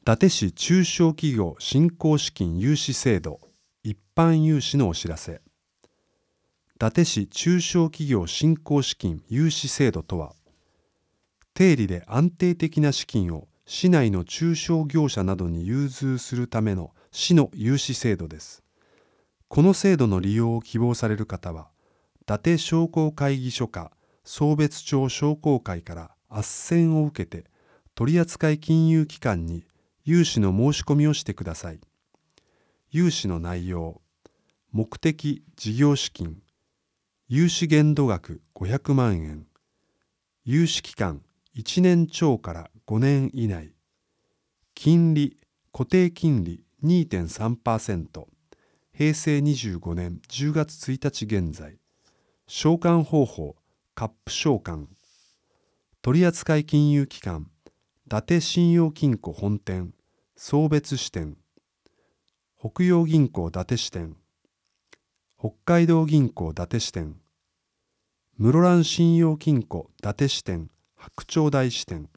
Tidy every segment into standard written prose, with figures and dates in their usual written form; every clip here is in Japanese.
達市中小企業振興資金融資制度一般融資のお知らせ。伊達市中小企業振興資金融資制度とは、低利で安定的な資金を市内の中小業者などに融通するための市の融資制度です。この制度の利用を希望される方は、伊達商工会議所か壮別町商工会から斡旋を受けて、取扱金融機関に融資の申し込みをしてください。融資の内容、目的事業資金、融資限度額500万円、融資期間1年超から5年以内、金利、固定金利 2.3%、平成25年10月1日現在、償還方法、カップ償還、取扱金融機関、伊達信用金庫本店、壮別支店、北洋銀行伊達支店、北海道銀行伊達支店、室蘭信用金庫伊達支店、白鳥大支店。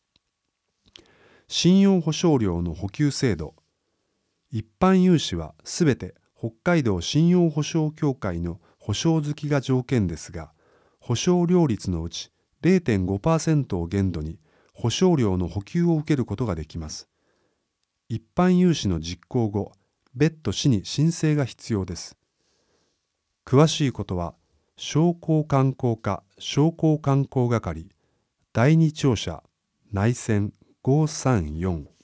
信用保証料の補給制度。一般融資はすべて北海道信用保証協会の保証付きが条件ですが、保証料率のうち 0.5% を限度に保証料の補給を受けることができます。一般融資の実行後、別途市に申請が必要です。詳しいことは、商工観光課商工観光係第二庁舎内線534